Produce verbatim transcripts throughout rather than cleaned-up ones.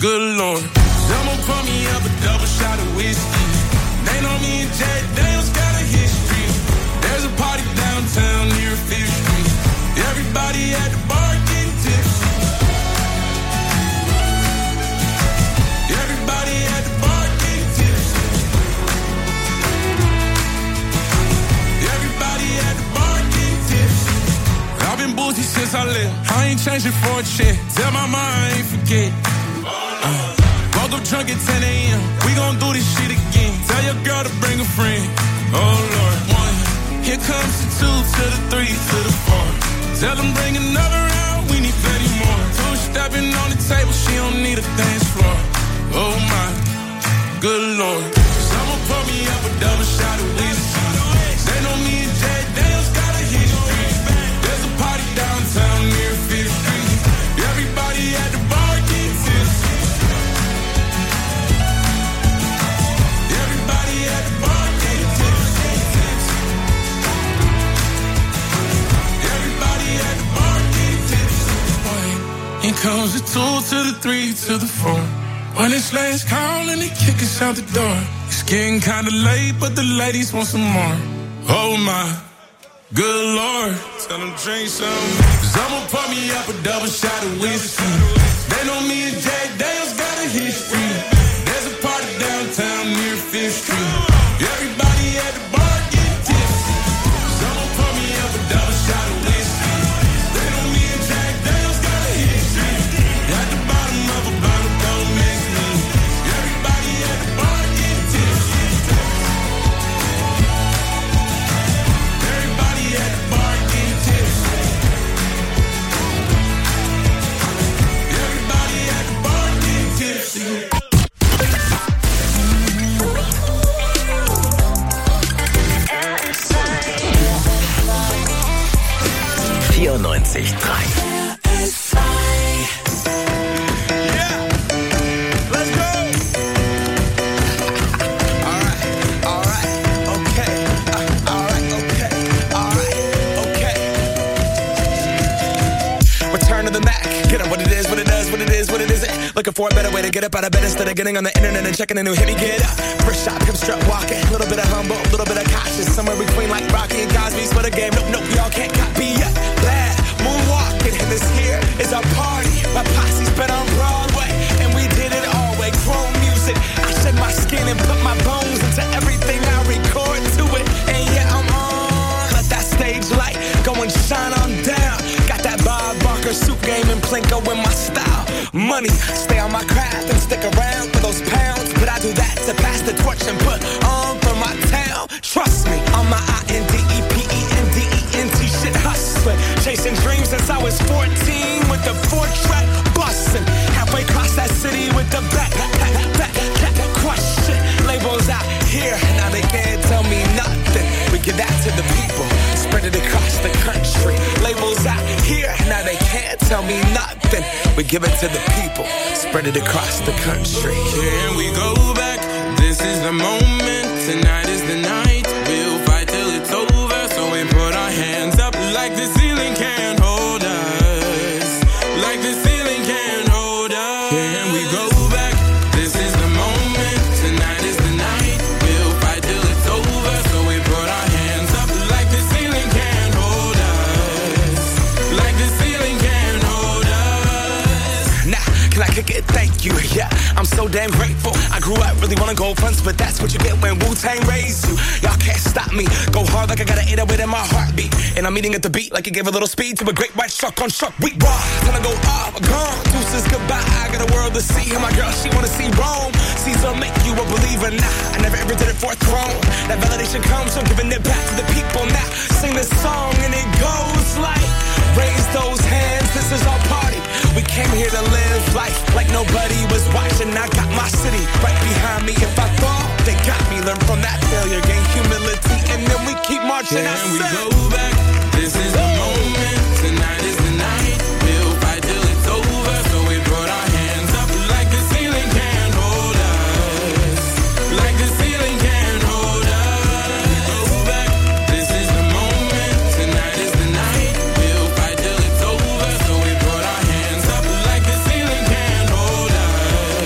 good Lord. Someone pour me up a double shot of whiskey. They know me and Jack Daniels got a history. There's a party downtown near Fifth Street. Everybody at the bar getting tipsy. Everybody at the bar getting tipsy. Everybody at the bar getting tipsy. I've been boozy since I left. I ain't changing for a check. Tell my mind I ain't forget. Uh, woke up drunk at ten a.m. We gon' do this shit again. Tell your girl to bring a friend. Oh Lord, one. Here comes the two to the three to the four. Tell them bring another round. We need thirty more. Two stepping on the table. She don't need a dance floor. Oh my, good Lord. Someone pour me up a double shot of whiskey. They know me and Jack Daniels got a history. There's a party downtown near Fifth Street. Everybody at the bar getting tipsy. Everybody at the bar getting tipsy. Everybody at the bar getting tipsy. Here comes the two to the three to the four. When it's last call and they kick us out the door. It's getting kinda late, but the ladies want some more. Oh my, good Lord. Tell them drink some. Someone pour me up a double shot of whiskey. They know me and Jack Daniels got a history. There's a party downtown near Fifth Street. Everybody at the bar getting tipsy. Someone pour me up a double shot of whiskey. They know me and Jack Daniels got a history. At the bottom of a bottle, don't mix me. Everybody at the bar getting tipsy. Everybody at the bar getting tipsy. Everybody at the bar getting tipsy. vierundneunzig Komma drei. Looking for a better way to get up out of bed instead of getting on the internet and checking a new hit. Me get up, first shot, come strut walking. A little bit of humble, a little bit of cautious. Somewhere between like Rocky and Cosby's for the game. Nope, nope, y'all can't copy yet. Glad moonwalking, and this here is our party. My posse's been on Broadway, and we did it all way. Chrome music, I shed my skin and put my bones into everything I record to it. And yeah, I'm on. Let that stage light go and shine on down. Got that Bob Barker suit game and Plinko in my style. Money, stay on my craft and stick around for those pounds. But I do that to pass the torch and put on for my town. Trust me, on my I N D E P E N D E N T shit hustling. Chasing dreams since I was fourteen with the four-track bustin'. Halfway across that city with the back, back, back, back, question. Labels out here, now they can't tell me nothing. We give that to the people, spread it across the country. Labels out here, now they can't tell me nothing. We give it to the people, spread it across the country. Can we go back? This is the moment, tonight is the night. We'll fight till it's over, so we put our hands up like the ceiling can't hold us. Like the ceiling can't hold us. Can we go back? This is the moment, tonight is the night. We'll fight till it's over, so we put our hands up like the ceiling can't hold us. Like the ceiling can't hold us. Nah, can I kick it? Thank you, yeah, I'm so damn grateful. I grew up really wanna go fronts, but that's what you get when Wu-Tang raised you. Y'all can't stop me, go hard like I got an eight oh eight in my heartbeat. And I'm eating at the beat like it gave a little speed to a great white shark on shark. We raw, time to go off, gone. Deuces goodbye, I got a world to see. And my girl, she wanna see Rome. Caesar make you a believer, nah, I never ever did it for a throne. That validation comes from giving it back to the people. Now, sing this song and it goes like, raise those hands, this is our party. We came here to live life like nobody was watching. I got my city right behind me. If I fall, they got me. Learn from that failure, gain humility, and then we keep marching. Can we go back? This is the moment. Tonight is the night. We'll fight till it's over. So we put our hands up like the ceiling can't hold us. Like the ceiling can't hold us. Go back. This is the moment. Tonight is the night. We'll fight till it's over. So we put our hands up like the ceiling can't hold us.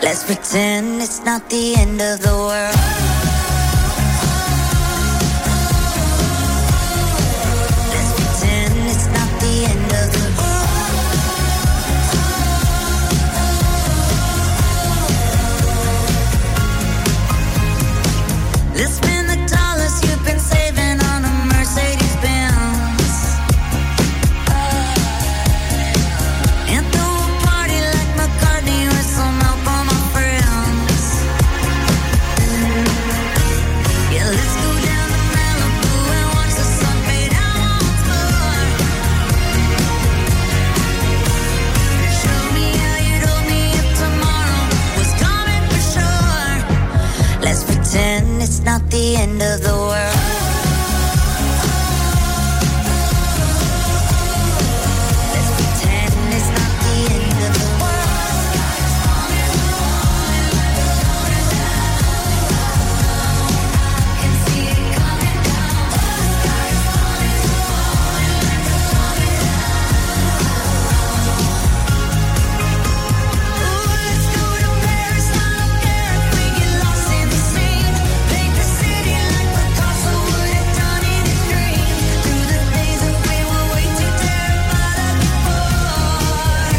Let's pretend it's not the end of the world. Let's pretend it's not the end of the world. Let's spend the dollars you've been saving on a Mercedes Benz. And throw a party like McCartney with some help on my friends. Yeah, let's go down to Malibu and watch the sun fade out once more. Show me how you'd hold me if tomorrow was coming for sure. Let's pretend it's not the end of the world. Let's pretend it's not the end of the world. Can see it coming down. Ooh, let's go to Paris. I don't care if we get lost in the scene. Paint the city like Picasso would have done in his dream. Through the days when we were way too terrified of the board.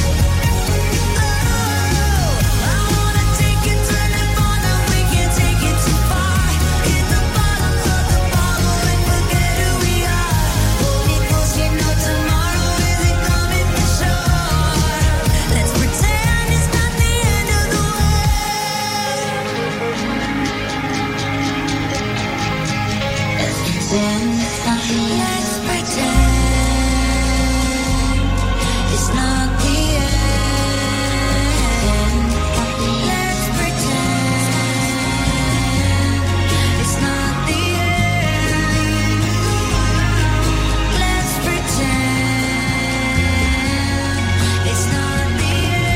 Oh, I wanna take you to Nirvana. We can't take it too far. Hit the bottom of the bottle and forget who we are. Hold me close, you know tomorrow isn't coming for sure. Let's pretend it's not the end of the world. Let's pretend it's not the end. Let's pretend it's not the end. Let's pretend it's not the end. Let's pretend it's not the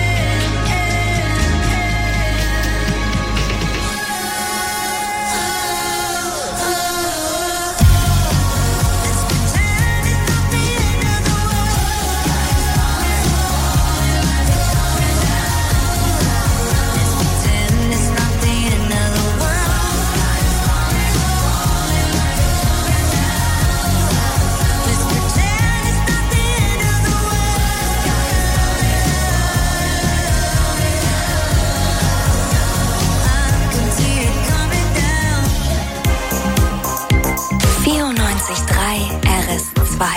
vierundneunzig Komma drei R S zwei.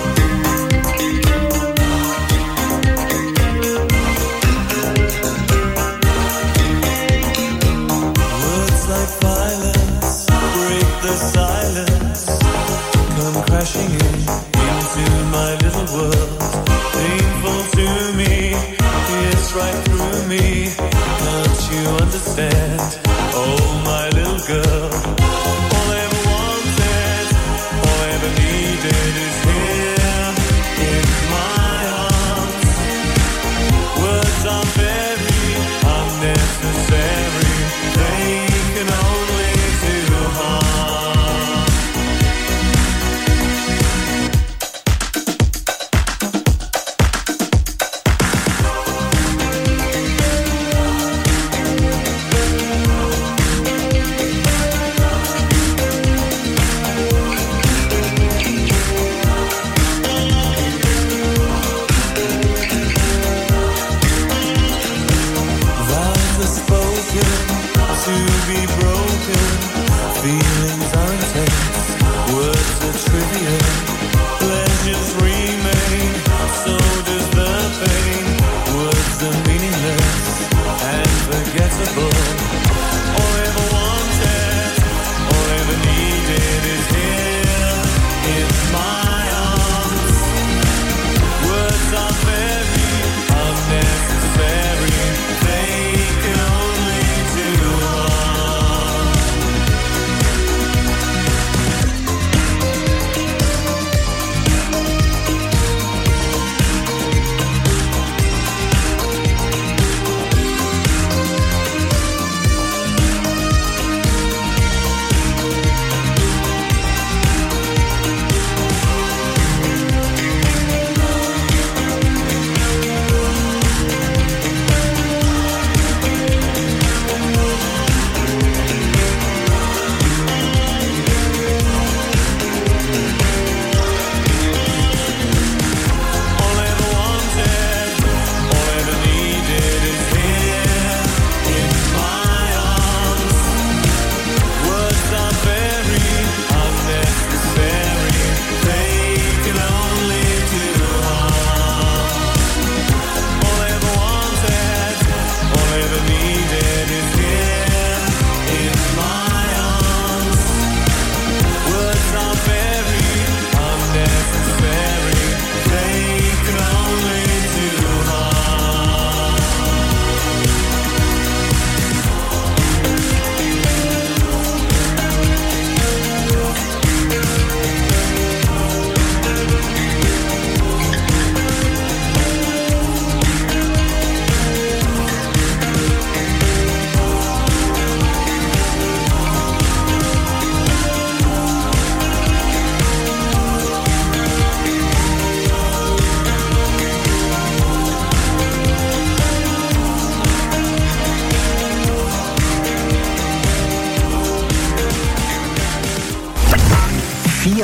Words like violence break the silence. Come crashing in into my little world. Painful to me, it's right through me. Can't you understand? Oh, my little girl. All I ever wanted, all I ever needed is here in my arms. Words are very unnecessary. They can only do harm.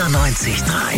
vierundneunzig Komma drei.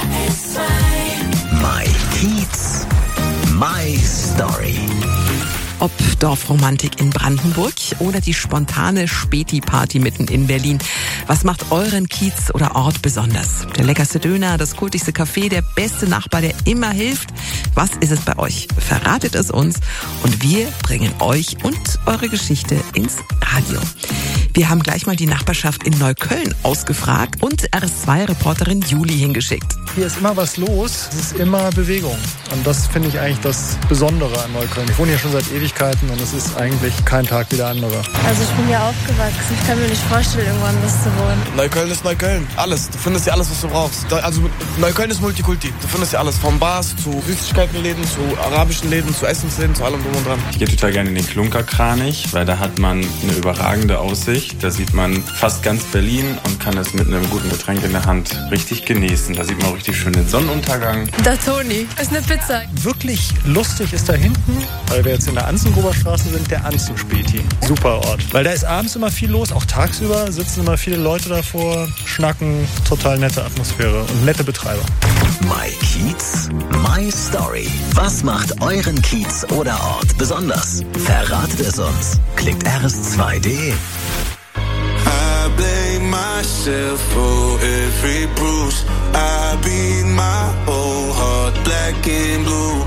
My Kiez, My Story. Ob Dorfromantik in Brandenburg oder die spontane Späti-Party mitten in Berlin. Was macht euren Kiez oder Ort besonders? Der leckerste Döner, das kultigste Café, der beste Nachbar, der immer hilft. Was ist es bei euch? Verratet es uns und wir bringen euch und eure Geschichte ins Radio. Wir haben gleich mal die Nachbarschaft in Neukölln ausgefragt und R S zwei Reporterin Juli hingeschickt. Hier ist immer was los, es ist immer Bewegung. Und das finde ich eigentlich das Besondere an Neukölln. Ich wohne hier schon seit Ewigkeiten und es ist eigentlich kein Tag wie der andere. Also ich bin hier aufgewachsen, ich kann mir nicht vorstellen, irgendwo anders zu wohnen. Neukölln ist Neukölln. Alles. Du findest hier alles, was du brauchst. Da, also Neukölln ist Multikulti. Du findest hier alles. Vom Bars zu Süßigkeitenläden, zu arabischen Läden, zu Essensläden, zu allem drum und dran. Ich gehe total gerne in den Klunkerkranich, weil da hat man eine überragende Aussicht. Da sieht man fast ganz Berlin und kann es mit einem guten Getränk in der Hand richtig genießen. Da sieht man auch richtig schön den Sonnenuntergang. Da Toni, ist eine Pizza. Wirklich lustig ist da hinten, weil wir jetzt in der Anzengruber Straße sind, der Anzenspäti. Super Ort. Weil da ist abends immer viel los, auch tagsüber sitzen immer viele Leute davor, schnacken, total nette Atmosphäre und nette Betreiber. My Kiez, My Story. Was macht euren Kiez oder Ort besonders? Verratet es uns. Klickt R S zwei Punkt de. I blame myself for every bruise. I beat my whole heart black and blue.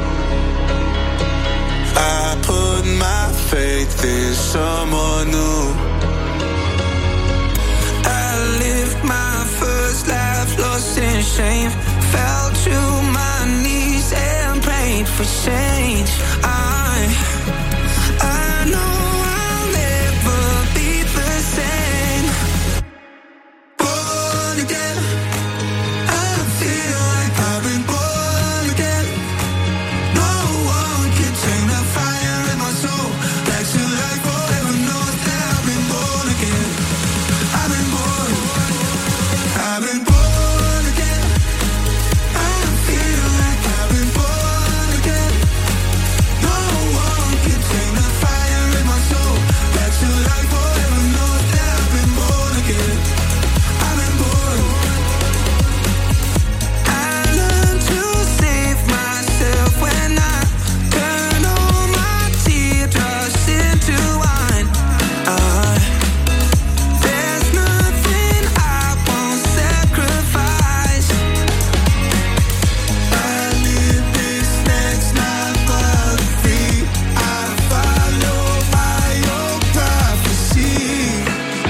I put my faith in someone new. I lived my first life lost in shame. Fell to my knees and prayed for change. I, I know I'll never be the same. Born again, I feel like I've been born again. No one can tame the fire in my soul. Back to life forever knows that I've been born again. I've been born, I've been born again. I feel like I've been born again. No one can tame the fire in my soul. Back to life forever knows that I've been born again. I've been born. I learned to save myself when I turn all my teardrops into wine. I, there's nothing I won't sacrifice. I live this next life but free. I follow my own prophecy.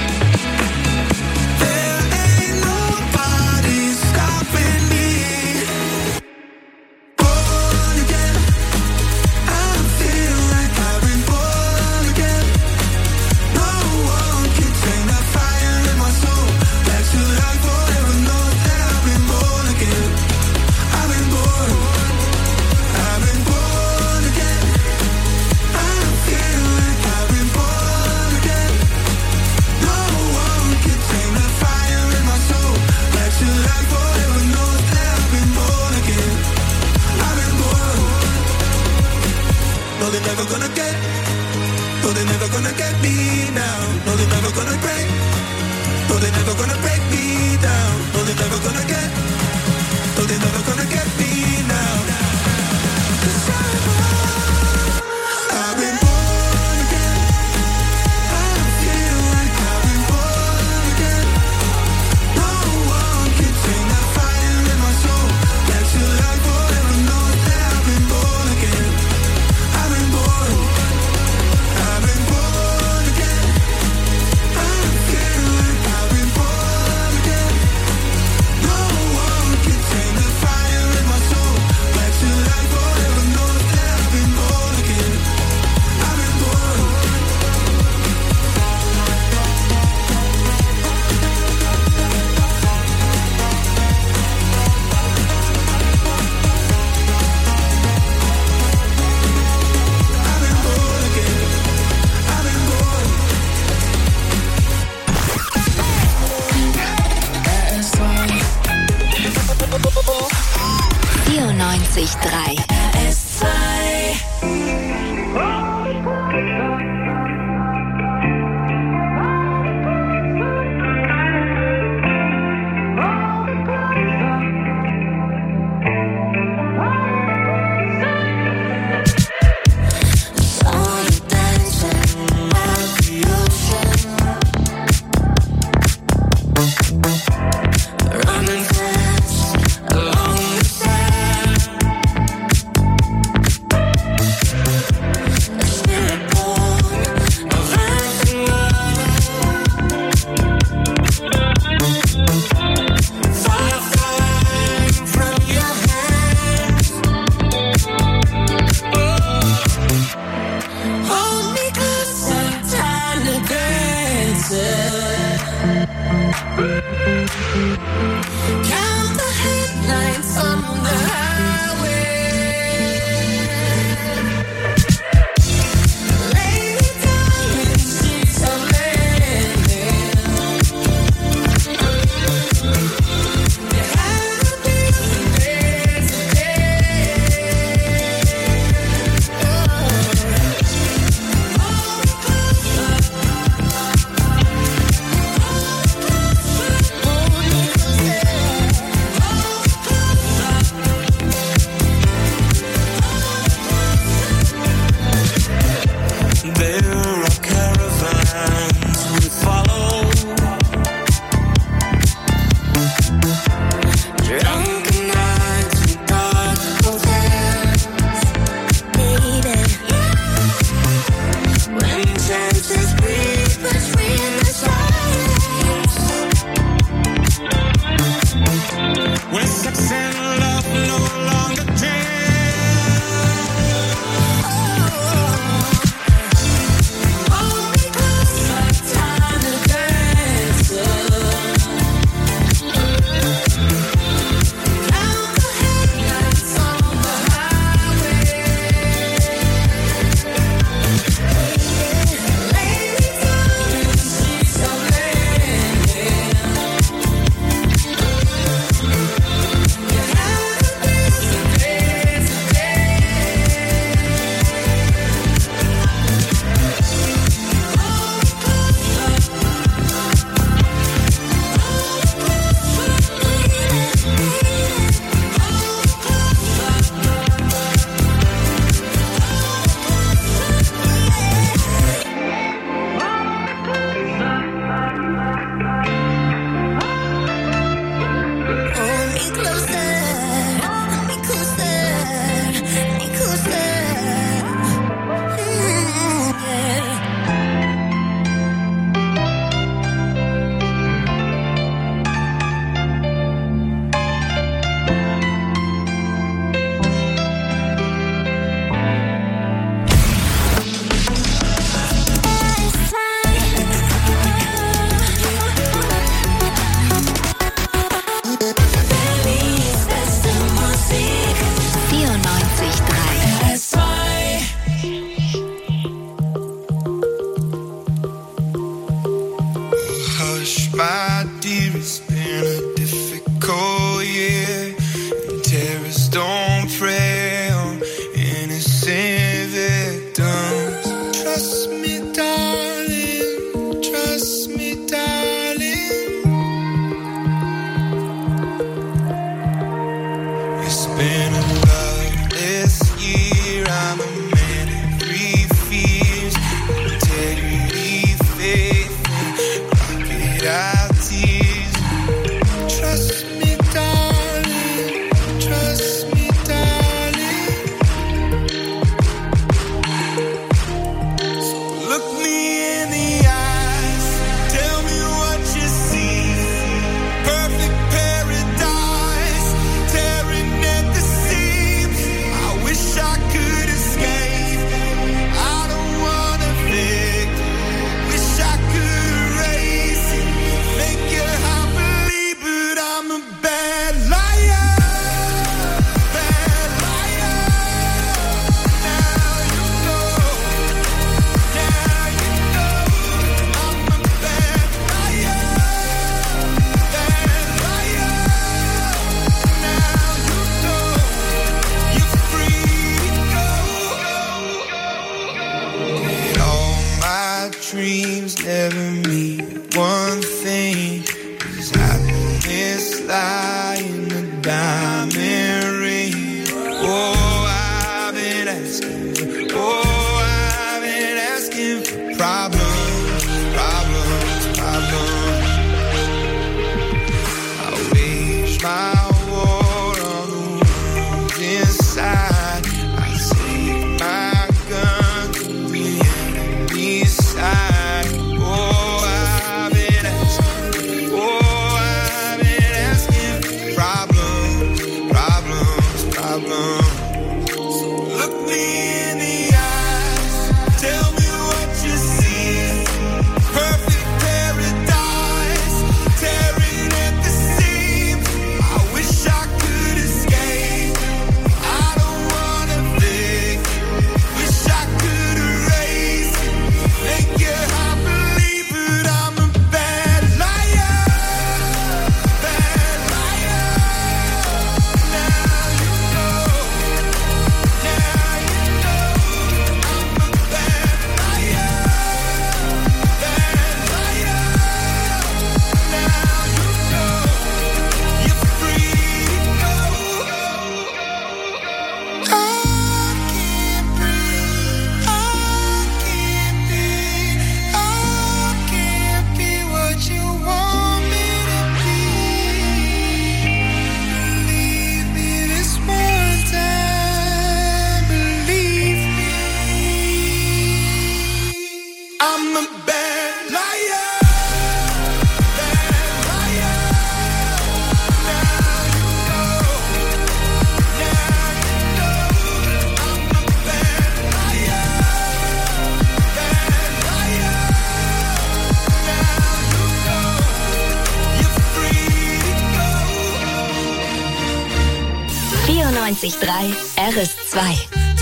There ain't nobody stopping me. Born again, I feel like I've been born again. No one can tame the fire in my soul. Back to life forever knows that I've been born again. I've been born, I've been born again. I feel like I've been born again. No one can tame the fire in my soul. Back to life forever knows that I've been born again. I've been born. No, they're never gonna get. No, they're never gonna get me now. No, they're never gonna break. No, they're never gonna break me down. No, they're never gonna get. No, they're never gonna get me now. 'Cause I've, I've been born again. I feel like I've been born again. No one can tame the fire in my soul. Back to life forever knows that I've been born again. I've been born. I've been born again. I feel like I've been born again. No one can tame the fire in my soul. Back to Count the headlights on the highway. Lay me down in sheets of linen. There had to be some days today. There are caravans we follow. Drunken nights and dark hotels. Baby, When chances breathe between the silence. When sex and love no longer jam. Hold me close, like time to dance. Count the headlights on the highway. Lay me down in sheets of linen. There had to be some days today. Hold me closer, hold me closer, me closer. Mm, yeah. Berlins beste Musik vierundneunzig Komma drei S zwei. Hush, my dear, it's been a difficult year. And terrorists don't prey on innocent victims. Trust me, darling. Trust me, darling. It's been a loveless year. I'm a man in three fears: integrity, faith, crocodile tears. Trust me, darling. Trust me, darling. So look me in the eyes. Tell me what you see. Perfect paradise, tearing at the seams. I wish I could escape. I don't wanna think. Wish I could erase it. Make you happily, but I'm a bad liar. Bad liar. Now you know. Now you know. I'm a bad liar. Bad liar. Now you know. You're free to go. And all my dreams never mean one thing. Is happiness lie in the diamond ring? Oh, I've been asking. Oh, I've been asking for problems, problems, problems. I wage my war on the ones inside. I take my gun to the enemy's side. Oh, I've been asking. Oh, I've been asking for problems, problems, problems. So look me in the eyes. Tell me what you see. vierundzwanzig Komma drei R S zwei.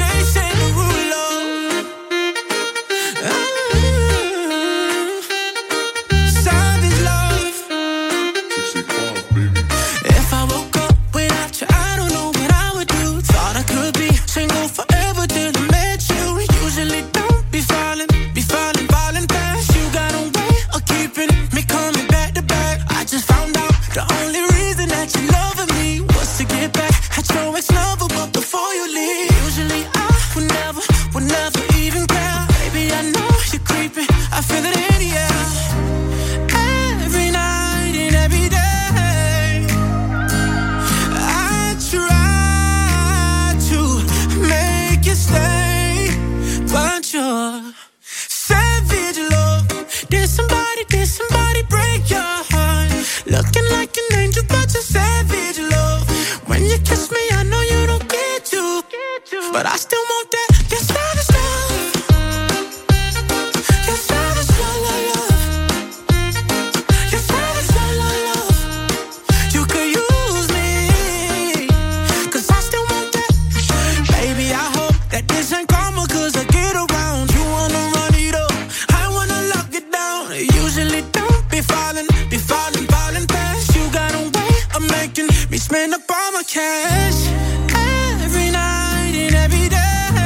But I still want that, that savage love. Your savage love, love, love. Your savage love, love, love. You could use me, cause I still want that. Baby, I hope that this ain't karma, cause I get around. You wanna run it up, I wanna lock it down. Usually don't be falling, be falling, falling fast. You got a way of making me spend up all my cash. Every night and every day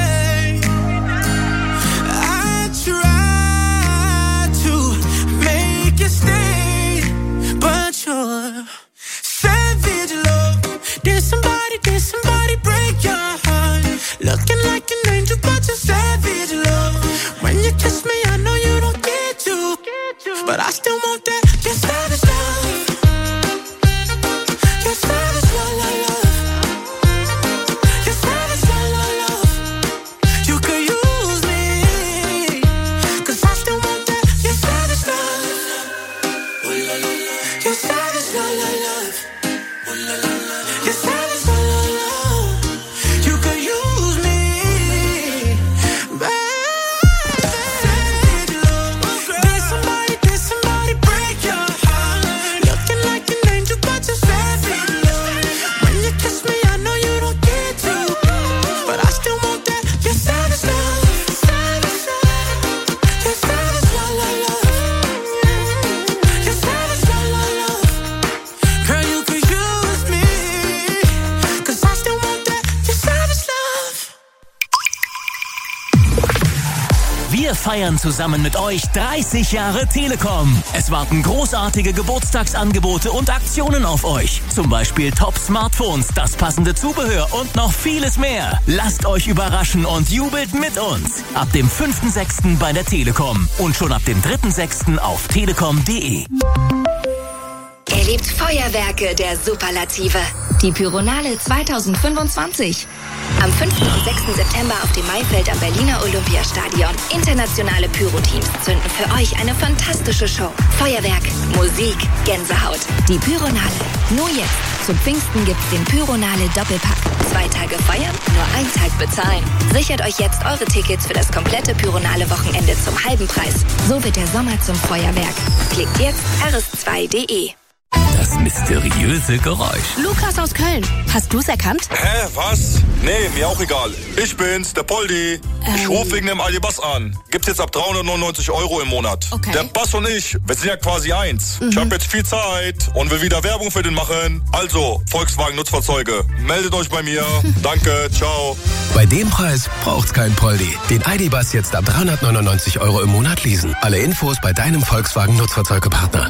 I try to make you stay, but you're savage love. Did somebody, did somebody break your heart? Looking like an angel, but you're savage love. When you kiss me, I know you don't get to, but I still want that, your savage love. Your savage love, love, love. Wir feiern zusammen mit euch dreißig Jahre Telekom. Es warten großartige Geburtstagsangebote und Aktionen auf euch. Zum Beispiel Top-Smartphones, das passende Zubehör und noch vieles mehr. Lasst euch überraschen und jubelt mit uns. Ab dem fünften sechsten bei der Telekom und schon ab dem dritten sechsten auf telekom punkt de. Erlebt Feuerwerke der Superlative. Die Pyronale zwanzig fünfundzwanzig. Am fünften und sechsten September auf dem Maifeld am Berliner Olympiastadion. Internationale Pyro-Teams zünden für euch eine fantastische Show. Feuerwerk, Musik, Gänsehaut. Die Pyronale. Nur jetzt. Zum Pfingsten gibt's den Pyronale Doppelpack. Zwei Tage feiern, nur ein Tag bezahlen. Sichert euch jetzt eure Tickets für das komplette Pyronale Wochenende zum halben Preis. So wird der Sommer zum Feuerwerk. Klickt jetzt r s zwei punkt de. Das mysteriöse Geräusch. Lukas aus Köln. Hast du's erkannt? Hä, was? Nee, mir auch egal. Ich bin's, der Poldi. Ähm. Ich rufe wegen dem Aldi-Bass an. Gibt's jetzt ab dreihundertneunundneunzig Euro im Monat. Okay. Der Bass und ich, wir sind ja quasi eins. Mhm. Ich habe jetzt viel Zeit und will wieder Werbung für den machen. Also, Volkswagen Nutzfahrzeuge, meldet euch bei mir. Danke, ciao. Bei dem Preis braucht's kein Poldi. Den Aldi-Bass jetzt ab dreihundertneunundneunzig Euro im Monat leasen. Alle Infos bei deinem Volkswagen Nutzfahrzeugepartner.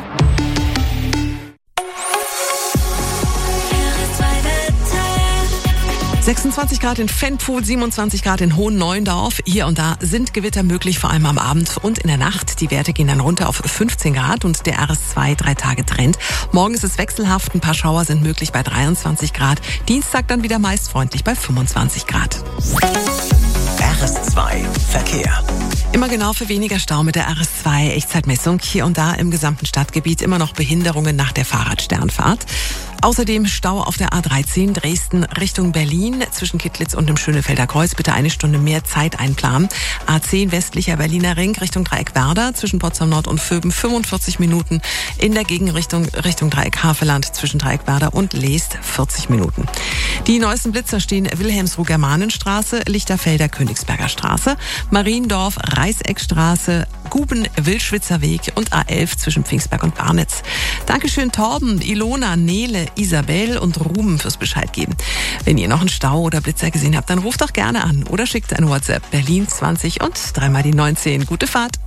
sechsundzwanzig Grad in Fenput, siebenundzwanzig Grad in Hohen-Neuendorf. Hier und da sind Gewitter möglich, vor allem am Abend und in der Nacht. Die Werte gehen dann runter auf fünfzehn Grad und der R S zwei drei Tage Trend. Morgen ist es wechselhaft, ein paar Schauer sind möglich bei dreiundzwanzig Grad. Dienstag dann wieder meist freundlich bei fünfundzwanzig Grad. R S zwei Verkehr. Immer genau für weniger Stau mit der R S zwei Echtzeitmessung. Hier und da im gesamten Stadtgebiet immer noch Behinderungen nach der Fahrradsternfahrt. Außerdem Stau auf der A dreizehn Dresden Richtung Berlin zwischen Kittlitz und dem Schönefelder Kreuz. Bitte eine Stunde mehr Zeit einplanen. A zehn westlicher Berliner Ring Richtung Dreieck-Werder zwischen Potsdam Nord und Vöben fünfundvierzig Minuten. In der Gegenrichtung Richtung Dreieck Havelland zwischen Dreieck-Werder und Leest vierzig Minuten. Die neuesten Blitzer stehen Wilhelmsruh Germanenstraße, Lichterfelder Königsberger Straße, Mariendorf Reißeckstraße, Guben Wildschwitzer Weg und A elf zwischen Pfingstberg und Barnitz. Dankeschön Torben, Ilona, Nele, Isabel und Ruben fürs Bescheid geben. Wenn ihr noch einen Stau oder Blitzer gesehen habt, dann ruft doch gerne an oder schickt ein WhatsApp Berlin zwanzig und dreimal die neunzehn. Gute Fahrt.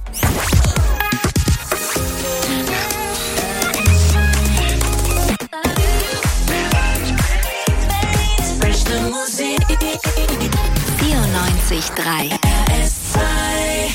vierundneunzig Komma drei R S zwei.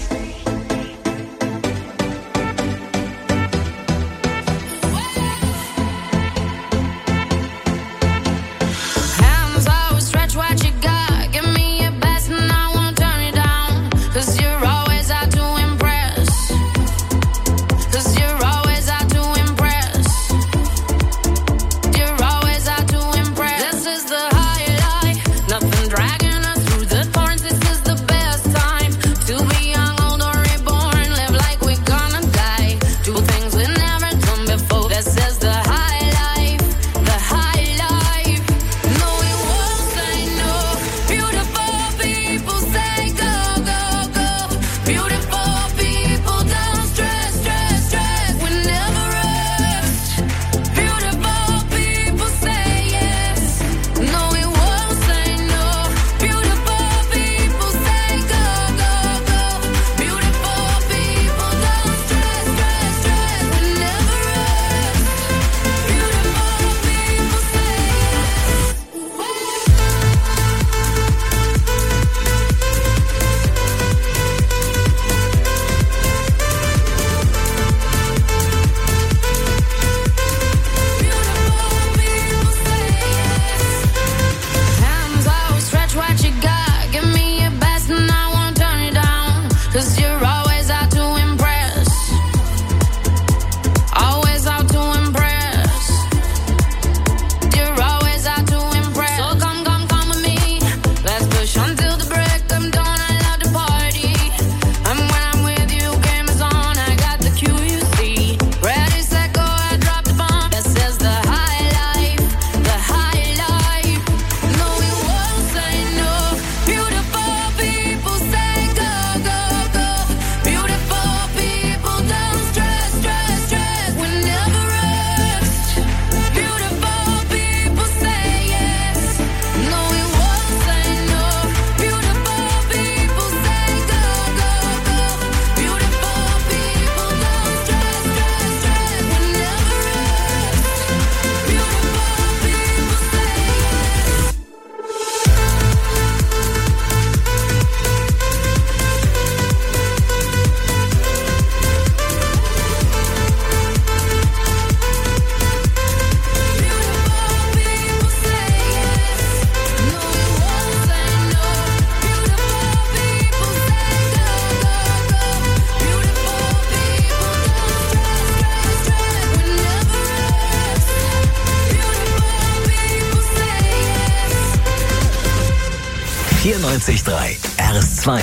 vierundneunzig Komma drei R S zwei.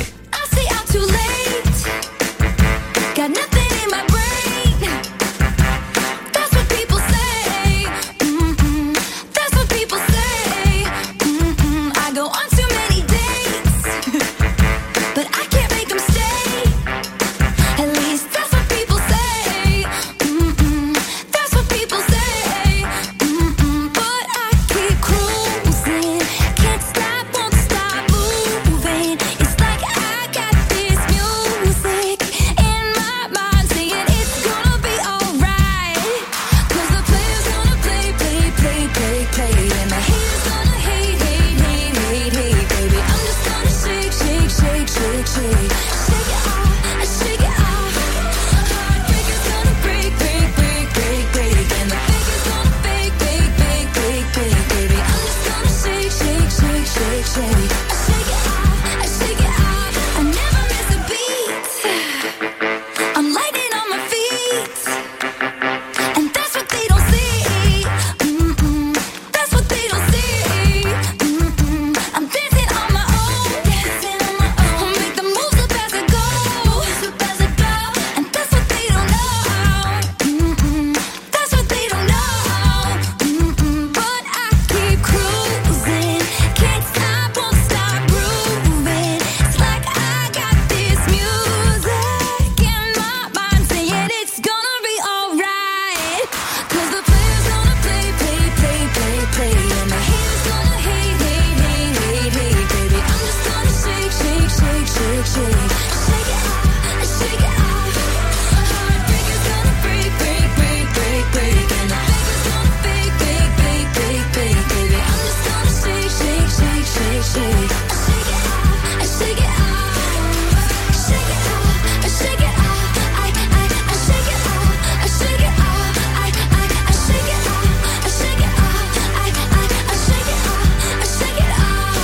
And that's what they don't see. Mm-mm. shake it off. Heartbreak is gonna break, break, break, break, break, and the baby's gonna bake, bake, bake, bake, bake, baby. I'm just gonna shake, shake, shake, shake, shake. I shake it off, I shake it off, I shake it off, I shake it off, I, I, I shake it off, I shake it off, I, I, I shake it off, I shake it off, I, I, I shake it off, I shake it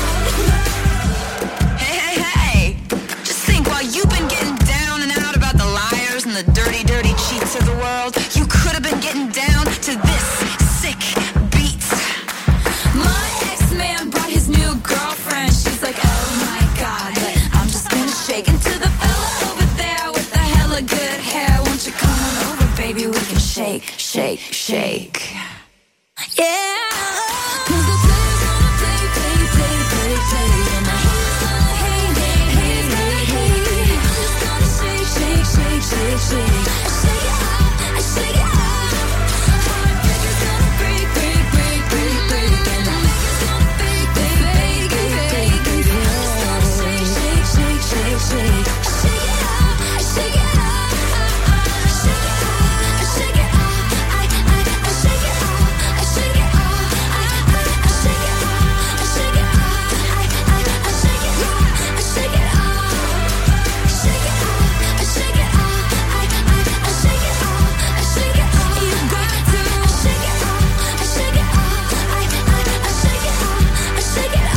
off. Hey, hey, hey! Just think, while you've been getting down and out about the liars and the dirty, dirty cheats of the world, you could have been getting down to this sick beat. My ex-man brought his new girlfriend. She's like, oh my god, but I'm just gonna shake into the fella over there with the hella good hair. Won't you come on over, baby? We can shake, shake, shake. Yeah. 'Cause the players gonna play, play, play, play, play, and the haters gonna hate, hate, hate, hate, hate. I'm just gonna shake, shake, shake, shake, shake. I shake it off, I shake it off. Heartbreak is gonna break, break, break, break, break, and the baby's gonna bake, bake, bake, bake, bake, baby. I'm just gonna shake, shake, shake, shake, shake. I shake it off, I shake it off. I shake it off, I shake it off. I, I, I shake it off, I shake it off. I, I, I shake it off, I shake it off. I, I, I shake it off, I shake it off. Shake it off, I shake it off. I, I, I shake it off, I shake it off. You got to shake it off, I shake it off. I, I, I shake it off, I shake it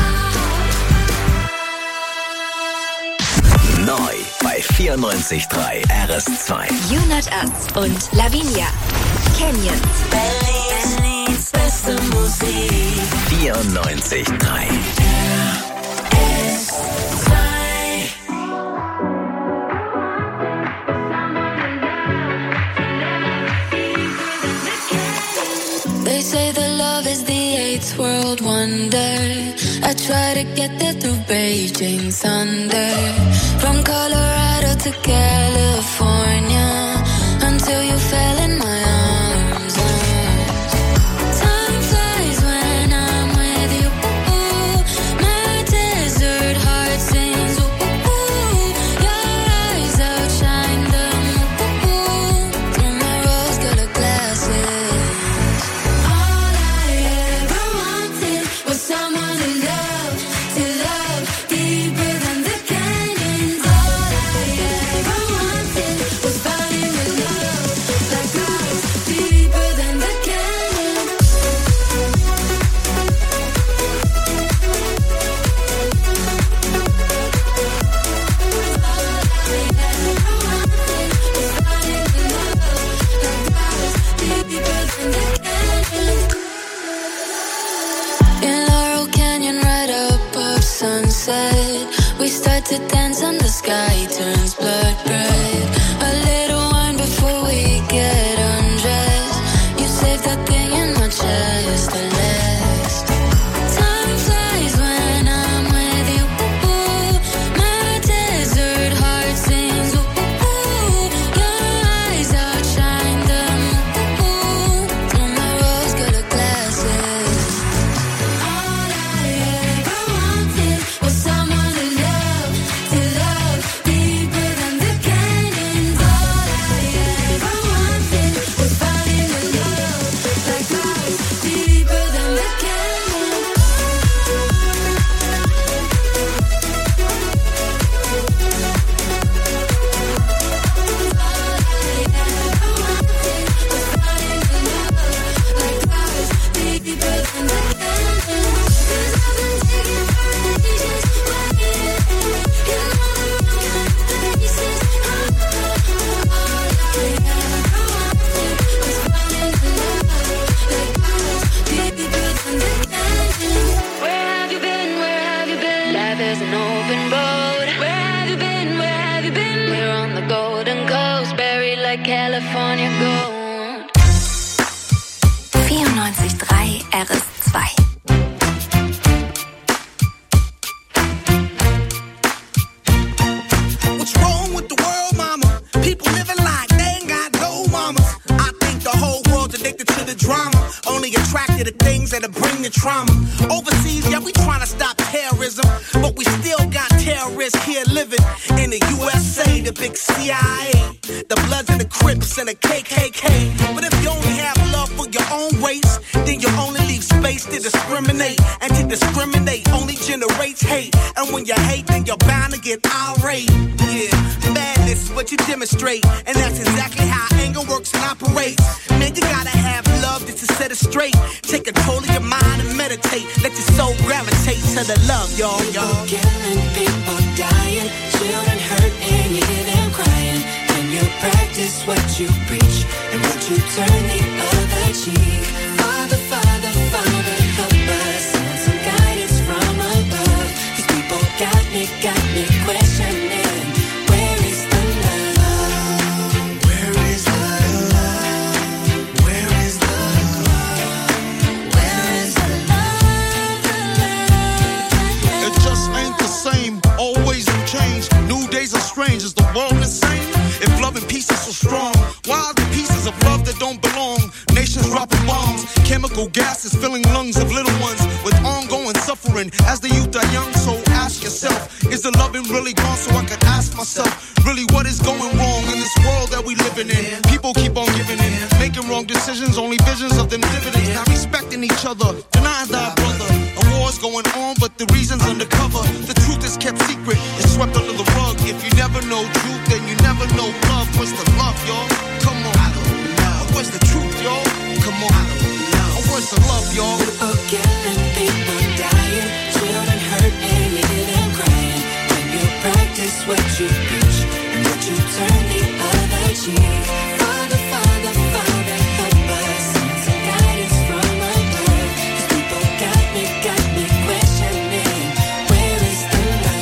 off. Neu bei vierundneunzig Komma drei R S zwei. Unit Us und Lavinia. Canyons. Berlins beste Musik. vierundneunzig Komma drei. They say that love is the eighth world wonder. I try to get there through Beijing thunder. From Colorado to California, until you fell in my arms. Time flies when I'm with you. My desert heart sings. Your eyes outshine the moon through my rose-colored glasses. All I ever wanted was someone to love, to love deeper than the canyons. All I ever wanted was falling in love, like clouds deeper than the canyons. In Laurel Canyon, right above sunset, we start to dance and the sky turns blood red. A little wine before we get undressed. You save that thing in my chest, the last. Time flies when I'm with you. My desert heart sings. Your eyes outshine the moon through my rose-colored glasses. All I ever wanted was someone to love, to love deeper than the canyons. All I ever wanted was falling in love, like clouds deeper than the canyons. Where have you been? Where have you been? Life is an open road. Where have you been? Where have you been? We're on the Golden Coast, buried like California gold. vierundneunzig Komma drei R S zwei. What's wrong with the world, mama? People living like they ain't got no mamas. I think the whole world's addicted to the drama, only attracted to the things that'll bring the trauma. Overseas, yeah, we trying to stop terrorism, but we still got terrorists here living in the U S A, the big C I A, the Bloods and the Crips and the K K K. But if you only have love for your own race, then you only leave space to discriminate. And to discriminate only generates hate. And when you hate, then you're bound to get irate. Yeah, madness is what you demonstrate. And that's exactly how anger works and operates. Man, you gotta have love just to set it straight. Take control of your mind and meditate. Let your soul gravitate to the love, y'all, y'all. People killing, people dying, children hurt and you hear them crying. When you practice what you preach and what you turn the other cheek. Father, Father, Father, help us. Send some guidance from above. These people got me, got me questioning. Where is the love? Where is the love? Where is the love? Where is the love? The love, the love? It just ain't the same. Always in change. New days are strange. Is the world insane? If love and peace is so strong, why are the pieces of love that don't belong? Nations dropping bombs, chemical gases filling lungs of little ones with ongoing suffering as the youth are young. So ask yourself, is the loving really gone? So I could ask myself, really what is going wrong in this world that we living in? People keep on giving in, making wrong decisions, only visions of them dividends. Not respecting each other, denying thy brother. A war's going on, but the reason's undercover. The truth is kept secret, it's swept under the rug. If you never know truth, then you never know love. Where's the love, y'all? Come on. I don't know. Where's the truth, y'all? Come on. I don't know. Where's the love, y'all? People killing, people dying, children hurt and you hear them crying. When you practice what you preach and what you turn the other cheek. Father, Father, Father, help us. Send some guidance from above. These people got me, got me questioning. Where is the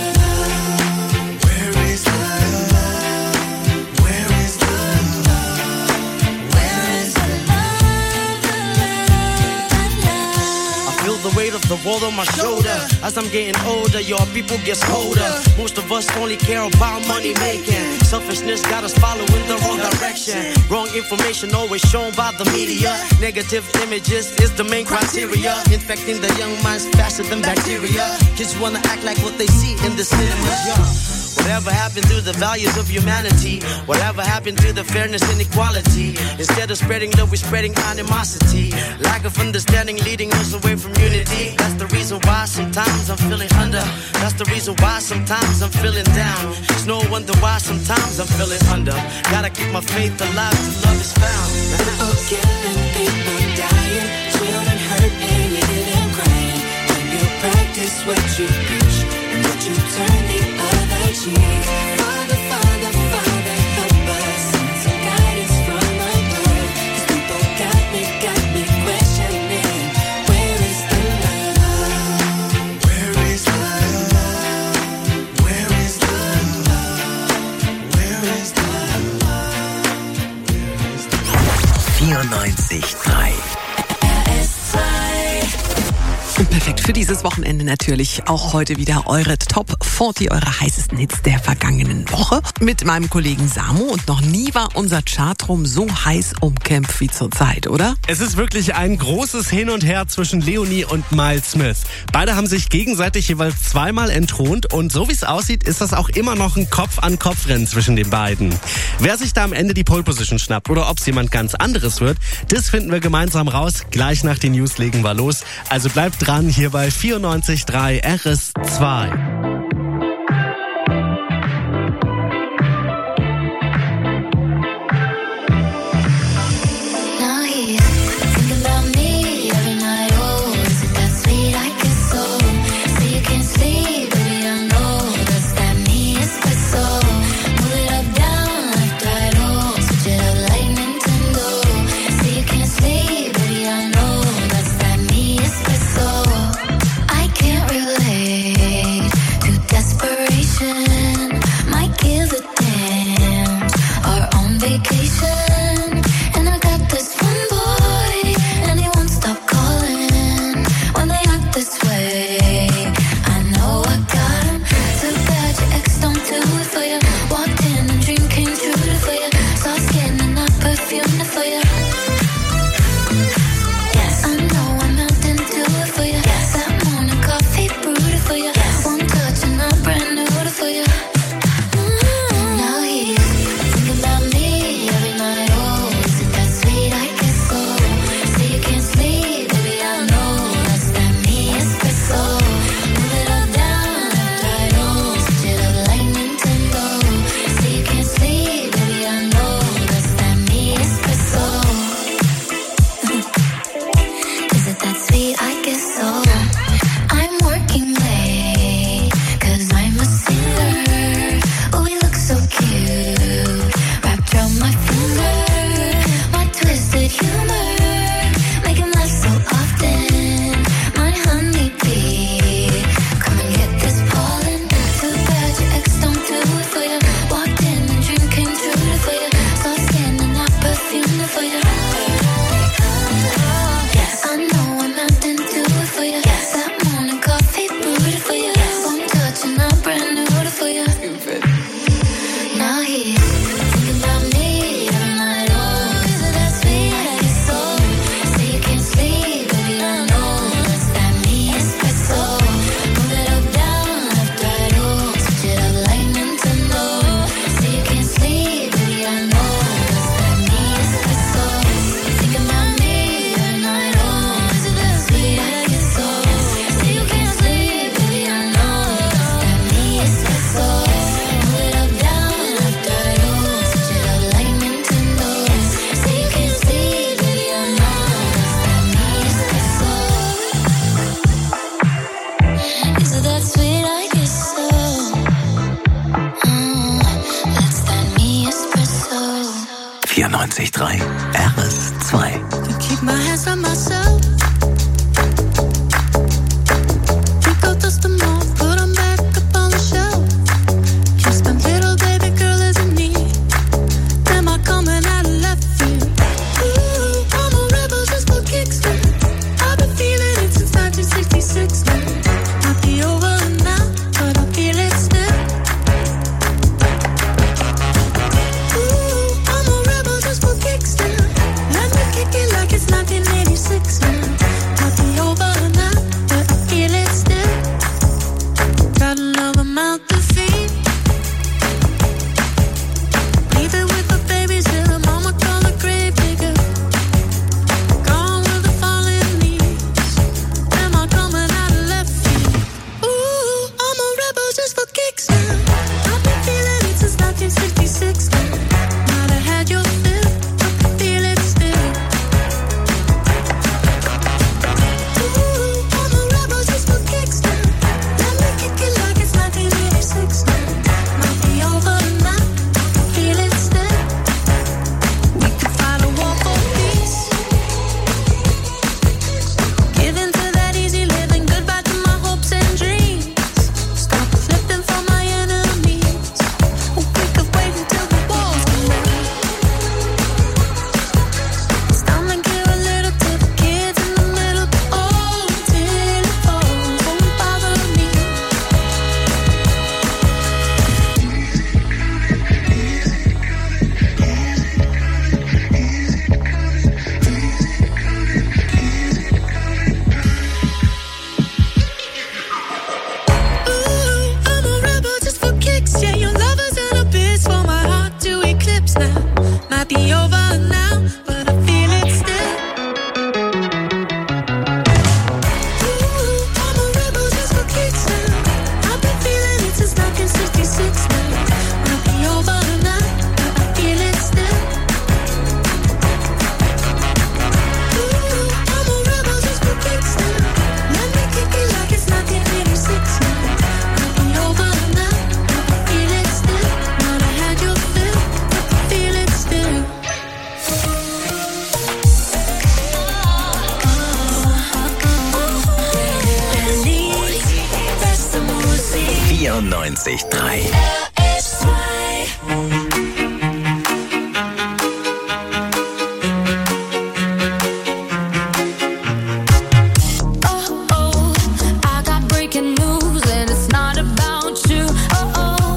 love? Where is the love? Where is the love? Where is the love? The love, the love. I feel the weight of the world on my shoulder. As I'm getting older, your people get colder. Most of us only care about money making. Selfishness got us following the wrong direction. Wrong information always shown by the media. Negative images is the main criteria. Infecting the young minds faster than bacteria. Kids wanna act like what they see in the cinemas. Yeah. Whatever happened to the values of humanity? Whatever happened to the fairness and equality? Instead of spreading love, we're spreading animosity. Lack of understanding leading us away from unity. That's the reason why sometimes I'm feeling under. That's the reason why sometimes I'm feeling down. It's no wonder why sometimes I'm feeling under. Gotta keep my faith alive till love is found. People killing, people dying, children hurt and you hear them crying. When you practice what you preach and what you turn the other cheek. Father, Father, Father, help us. Send some guidance from above. These people got me, got me questioning. Where is the love? Where is the love? Where is the love? Where is the love? vierundneunzig Komma drei. Und perfekt für dieses Wochenende natürlich auch heute wieder eure Top vierzig, eure heißesten Hits der vergangenen Woche. Mit meinem Kollegen Samu, und noch nie war unser Chartrum so heiß umkämpft wie zurzeit, oder? Es ist wirklich ein großes Hin und Her zwischen Leonie und Miles Smith. Beide haben sich gegenseitig jeweils zweimal entthront und so wie es aussieht, ist das auch immer noch ein Kopf-an-Kopf-Rennen zwischen den beiden. Wer sich da am Ende die Pole Position schnappt oder ob es jemand ganz anderes wird, das finden wir gemeinsam raus. Gleich nach den News legen wir los. Also bleibt dran hier bei vierundneunzig Komma drei R S zwei. Now he's thinking about me every night. Oh, is it that sweet I can so? Say you can't sleep, baby, I know that's that me espresso. Move it up, down, left, right, oh, switch it up like Nintendo. Say you can't sleep, baby, I know that's that me espresso. I can't relate to out here thinking about me every night. Oh, is it that sweet? I get so say you can't sleep, baby. I know it's that me espresso. Move it up, down, left, right. Oh, switch it up like Nintendo. Say you can't sleep, baby. I know it's that me espresso. Thinking about me every night. Oh, is it that sweet? I get so say you can't sleep, baby. I know it's that me espresso. Move it up, down, left, right. Oh, switch it up like Nintendo. Say you can't sleep, baby. I know it's that me espresso. Is it that sweet? I guess so. Mm, that's that me espresso. vierundneunzig Komma drei R S zwei. Can keep my hands on myself. Pick out dust them off, put 'em back up on the shelf. Kiss them little baby girl as in need. Am I coming out of left field? Ooh, I'm a rebel just for kicks now. I've been feeling it since nineteen sixty-six now. Might be over now, but I feel it still. Ooh, I'm a rebel just for kicks now. Let me kick it like it's nineteen eighty-six now. Might be over now, but I feel it still. Got another mouth to feed. Leave it with the babies till the mama call the grave digger. Gone with the fallen leaves. Am I coming out of left field? Ooh, I'm a rebel just for kicks now. I've been feeling it since nineteen sixty-six now. Might have had your fill, but I feel it still. Ooh, I'm a rebel just for kicks now. Let me kick it like it's nineteen eighty-six now. Might be over now, I feel it still. We could fight a war for peace. Give in to that easy living, goodbye to my hopes and dreams. Stop flipping for my enemies. Oh, we could wait until the walls come down. It's time to give a little to the kids in the middle. Oh, till it falls, won't bother me. Ooh, I'm a rebel just for kicks. Yeah, your lover's an abyss for my heart to eclipse now. Might be over now, but I feel it still. Ooh, I'm a rebel just for kicks now. I've been feeling it since nineteen sixty-six now. Might be over now, but I feel it still. Ooh, I'm a rebel just for kicks now. Let me kick it like it's nineteen eighty-six now. Might be over now, but I feel it still. Might have had your fill, but I feel it still. vierundneunzig Komma drei. Oh, oh, I got breaking news and it's not about you. Oh, oh,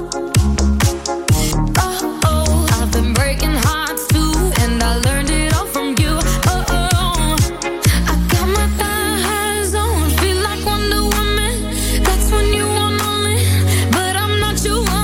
oh, oh, I've been breaking hearts too, and I learned it all from you. Oh, oh, I got my thighs on, feel like Wonder Woman. That's when you want on it, but I'm not your woman.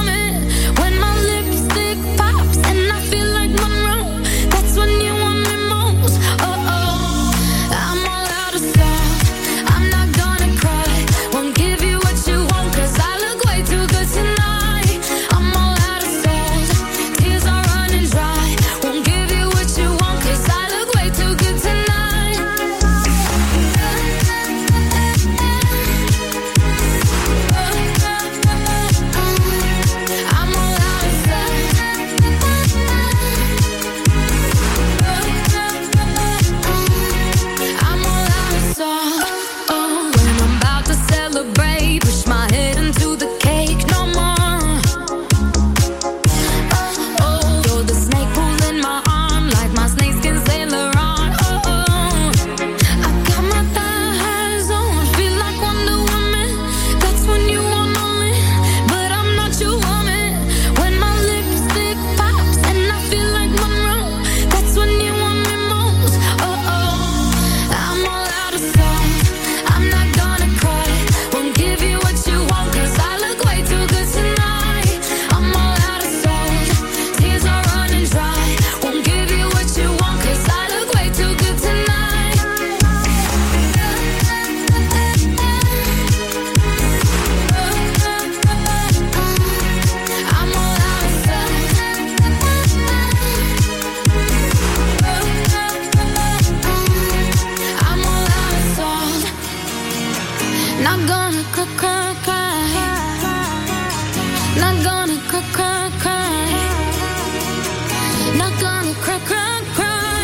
Not gonna cry, cry, cry.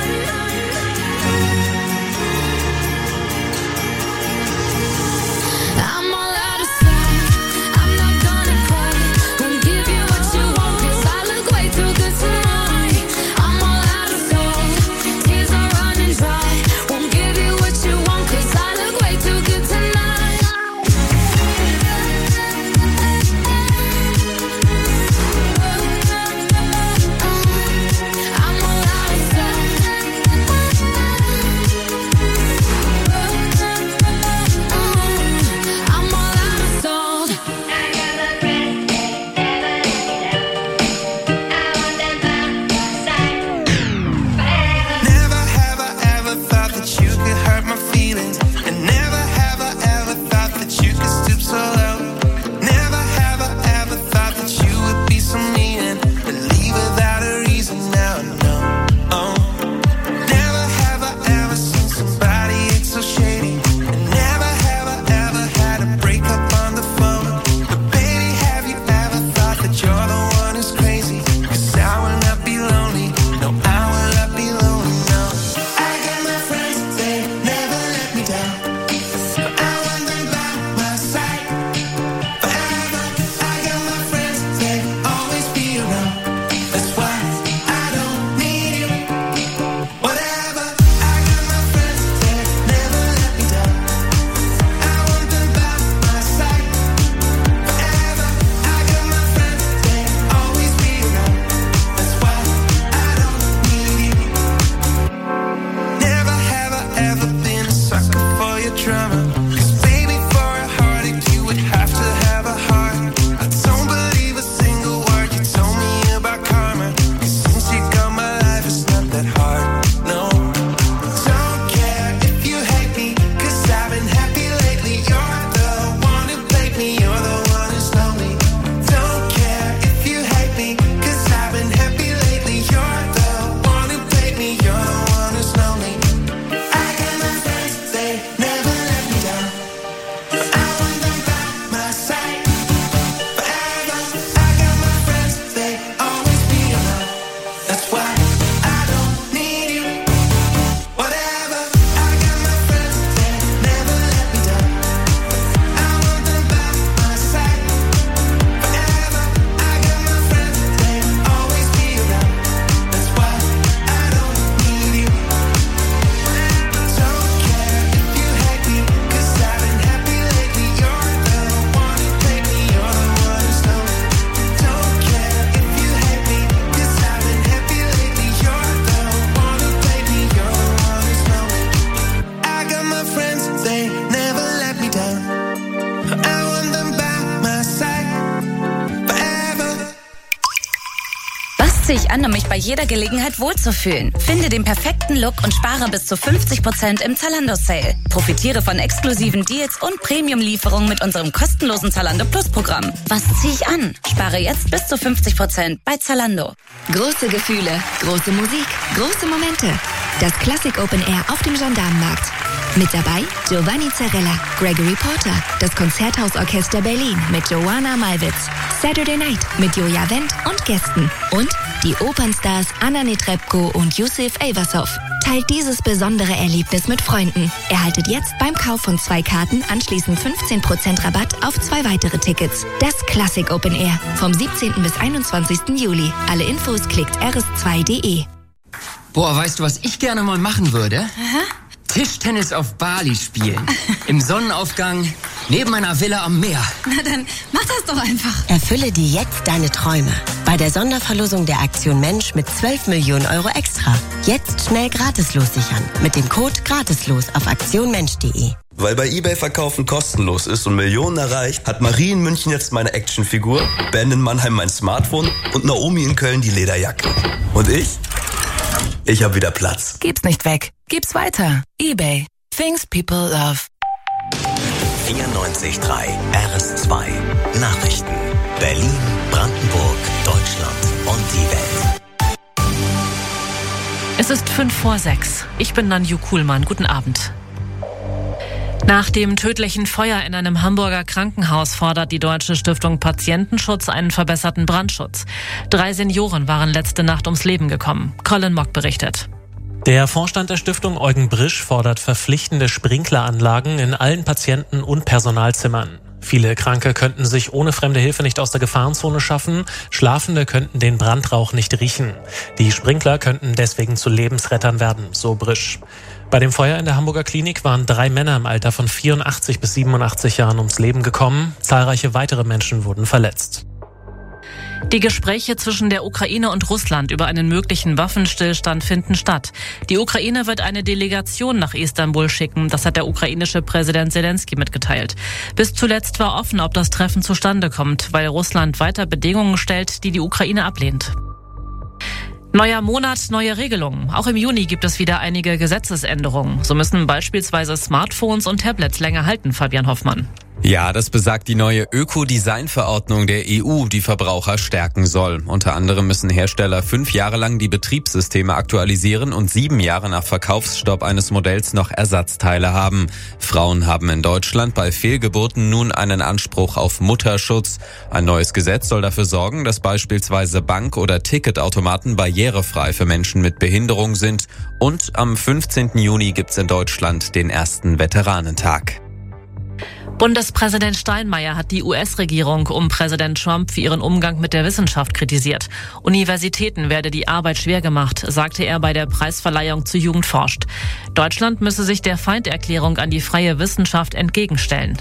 I'm all out of sight. I'm not gonna cry. Won't give you what you want, 'cause I look way too good tonight. I'm all out of soul. Tears are running dry. Won't give you what you want, 'cause I look way too good tonight. I'm all out of sight. I'm all out of soul. Never have I ever thought that you could hurt my feelings. And never have I ever thought that you could stoop so low. Never have I ever thought that you would be so mean and leave without a reason. Now I know. Oh. Never have I ever seen somebody act so shady. And never have I ever had a breakup on the phone. But baby, have you ever thought that you're the one who's crazy? 'Cause I will not be lonely. No, I will not be lonely, no. I got my friends, they never let me down. I want them by my side forever. I got my friends, they always be around. That's why I don't need you. Whatever. I got my friends, they never let me down. I want them by my side forever. I got my friends, they always be around. That's why I don't need you. Never have I ever been a sucker for your drama. 'Cause baby, for a heartache, you would have to have a heart. I don't believe a single word you told me about karma. 'Cause since you got my life, it's not that hard, no. Don't care if you hate me, 'cause I've been happy lately. You're the one who played me, you're the one who's lonely. Don't care if you hate me, 'cause I've been happy lately. You're the one who played me, you're the one who's lonely. I got my friends, they never let me down. I want them by my side forever. I got my friends, they always be around. That's why I don't need you. Whatever. I got my friends, they never let me down. I want them by my side forever. I got my friends, they always be around. That's why I don't need you. Don't care if you hate me, 'cause I've been happy lately. You're the one who played me, you're the one who's lonely. Don't care if you hate me, 'cause I've been happy lately. You're the one who played me, you're the one who's lonely. I got my friends, they never let me down. I want them by my side forever. Was ziehe ich an, um mich bei jeder Gelegenheit wohlzufühlen? Finde den perfekten Look und spare bis zu fünfzig Prozent im Zalando-Sale. Profitiere von exklusiven Deals und Premium-Lieferungen mit unserem kostenlosen Zalando Plus-Programm. Was ziehe ich an? Spare jetzt bis zu fünfzig Prozent bei Zalando. Große Gefühle, große Musik, große Momente. Das Classic Open Air auf dem Gendarmenmarkt. Mit dabei Giovanni Zarella, Gregory Porter, das Konzerthausorchester Berlin mit Joanna Malwitz, Saturday Night mit Joja Wendt und Gästen und die Opernstars Anna Netrebko und Yusuf Eyvassov. Teilt dieses besondere Erlebnis mit Freunden. Erhaltet jetzt beim Kauf von zwei Karten anschließend fünfzehn Prozent Rabatt auf zwei weitere Tickets. Das Classic Open Air vom siebzehnten bis einundzwanzigsten Juli. Alle Infos klickt r s zwei punkt d e. Boah, weißt du, was ich gerne mal machen würde? Aha. Tischtennis auf Bali spielen. Im Sonnenaufgang, neben einer Villa am Meer. Na dann, mach das doch einfach. Erfülle dir jetzt deine Träume. Bei der Sonderverlosung der Aktion Mensch mit zwölf Millionen Euro extra. Jetzt schnell gratislos sichern. Mit dem Code gratislos auf aktionmensch punkt de. Weil bei eBay Verkaufen kostenlos ist und Millionen erreicht, hat Marie in München jetzt meine Actionfigur, Ben in Mannheim mein Smartphone und Naomi in Köln die Lederjacke. Und ich? Ich hab wieder Platz. Gib's nicht weg. Gib's weiter. eBay. Things people love. vierundneunzig Komma drei R S zwei. Nachrichten. Berlin, Brandenburg, Deutschland und die Welt. Es ist fünf vor sechs. Ich bin Nanju Kuhlmann. Guten Abend. Nach dem tödlichen Feuer in einem Hamburger Krankenhaus fordert die Deutsche Stiftung Patientenschutz einen verbesserten Brandschutz. Drei Senioren waren letzte Nacht ums Leben gekommen. Colin Mock berichtet. Der Vorstand der Stiftung Eugen Brisch fordert verpflichtende Sprinkleranlagen in allen Patienten- und Personalzimmern. Viele Kranke könnten sich ohne fremde Hilfe nicht aus der Gefahrenzone schaffen. Schlafende könnten den Brandrauch nicht riechen. Die Sprinkler könnten deswegen zu Lebensrettern werden, so Brisch. Bei dem Feuer in der Hamburger Klinik waren drei Männer im Alter von vierundachtzig bis siebenundachtzig Jahren ums Leben gekommen. Zahlreiche weitere Menschen wurden verletzt. Die Gespräche zwischen der Ukraine und Russland über einen möglichen Waffenstillstand finden statt. Die Ukraine wird eine Delegation nach Istanbul schicken, das hat der ukrainische Präsident Zelensky mitgeteilt. Bis zuletzt war offen, ob das Treffen zustande kommt, weil Russland weiter Bedingungen stellt, die die Ukraine ablehnt. Neuer Monat, neue Regelungen. Auch im Juni gibt es wieder einige Gesetzesänderungen. So müssen beispielsweise Smartphones und Tablets länger halten, Fabian Hoffmann. Ja, das besagt die neue Ökodesign-Verordnung der E U, die Verbraucher stärken soll. Unter anderem müssen Hersteller fünf Jahre lang die Betriebssysteme aktualisieren und sieben Jahre nach Verkaufsstopp eines Modells noch Ersatzteile haben. Frauen haben in Deutschland bei Fehlgeburten nun einen Anspruch auf Mutterschutz. Ein neues Gesetz soll dafür sorgen, dass beispielsweise Bank- oder Ticketautomaten barrierefrei für Menschen mit Behinderung sind. Und am fünfzehnten Juni gibt's in Deutschland den ersten Veteranentag. Bundespräsident Steinmeier hat die U S-Regierung um Präsident Trump für ihren Umgang mit der Wissenschaft kritisiert. Universitäten werde die Arbeit schwer gemacht, sagte er bei der Preisverleihung zu Jugend forscht. Deutschland müsse sich der Feinderklärung an die freie Wissenschaft entgegenstellen.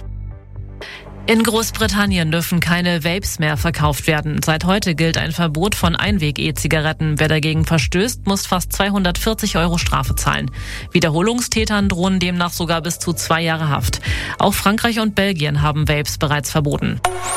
In Großbritannien dürfen keine Vapes mehr verkauft werden. Seit heute gilt ein Verbot von Einweg-E-Zigaretten. Wer dagegen verstößt, muss fast zweihundertvierzig Euro Strafe zahlen. Wiederholungstätern drohen demnach sogar bis zu zwei Jahre Haft. Auch Frankreich und Belgien haben Vapes bereits verboten.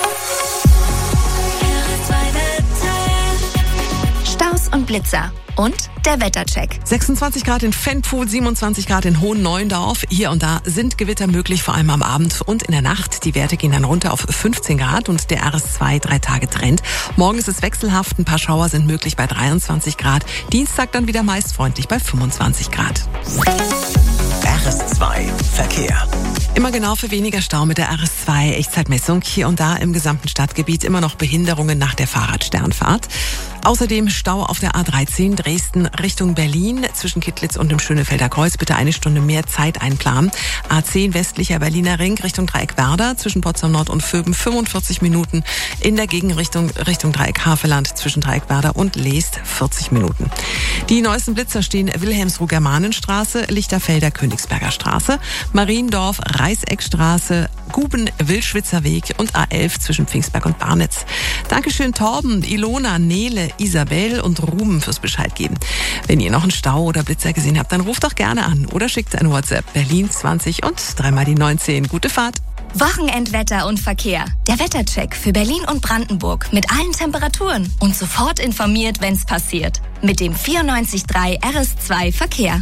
Staus und Blitzer. Und der Wettercheck. sechsundzwanzig Grad in Fenpool, siebenundzwanzig Grad in Hohen-Neuendorf. Hier und da sind Gewitter möglich, vor allem am Abend und in der Nacht. Die Werte gehen dann runter auf fünfzehn Grad und der R S zwei drei Tage Trend. Morgen ist es wechselhaft, ein paar Schauer sind möglich bei dreiundzwanzig Grad. Dienstag dann wieder meist freundlich bei fünfundzwanzig Grad. R S zwei Verkehr. Immer genau für weniger Stau mit der R S zwei Echtzeitmessung. Hier und da im gesamten Stadtgebiet immer noch Behinderungen nach der Fahrradsternfahrt. Außerdem Stau auf der A dreizehn Dresden Richtung Berlin zwischen Kittlitz und dem Schönefelder Kreuz. Bitte eine Stunde mehr Zeit einplanen. A zehn westlicher Berliner Ring Richtung Dreieck Werder zwischen Potsdam Nord und Vöben fünfundvierzig Minuten. In der Gegenrichtung Richtung Dreieck Havelland zwischen Dreieck Werder und Leest vierzig Minuten. Die neuesten Blitzer stehen Wilhelmsruh Germanenstraße, Lichterfelder Königsberger Straße, Mariendorf Reißeckstraße, Guben Wildschwitzer Weg und A elf zwischen Pfingstberg und Barnitz. Dankeschön Torben, Ilona, Nele, Isabel und Ruben fürs Bescheid geben. Wenn ihr noch einen Stau oder Blitzer gesehen habt, dann ruft doch gerne an oder schickt ein WhatsApp Berlin zwanzig und dreimal die neunzehn. Gute Fahrt. Wochenendwetter und Verkehr. Der Wettercheck für Berlin und Brandenburg mit allen Temperaturen und sofort informiert, wenn's passiert. Mit dem vierundneunzig Komma drei R S zwei Verkehr.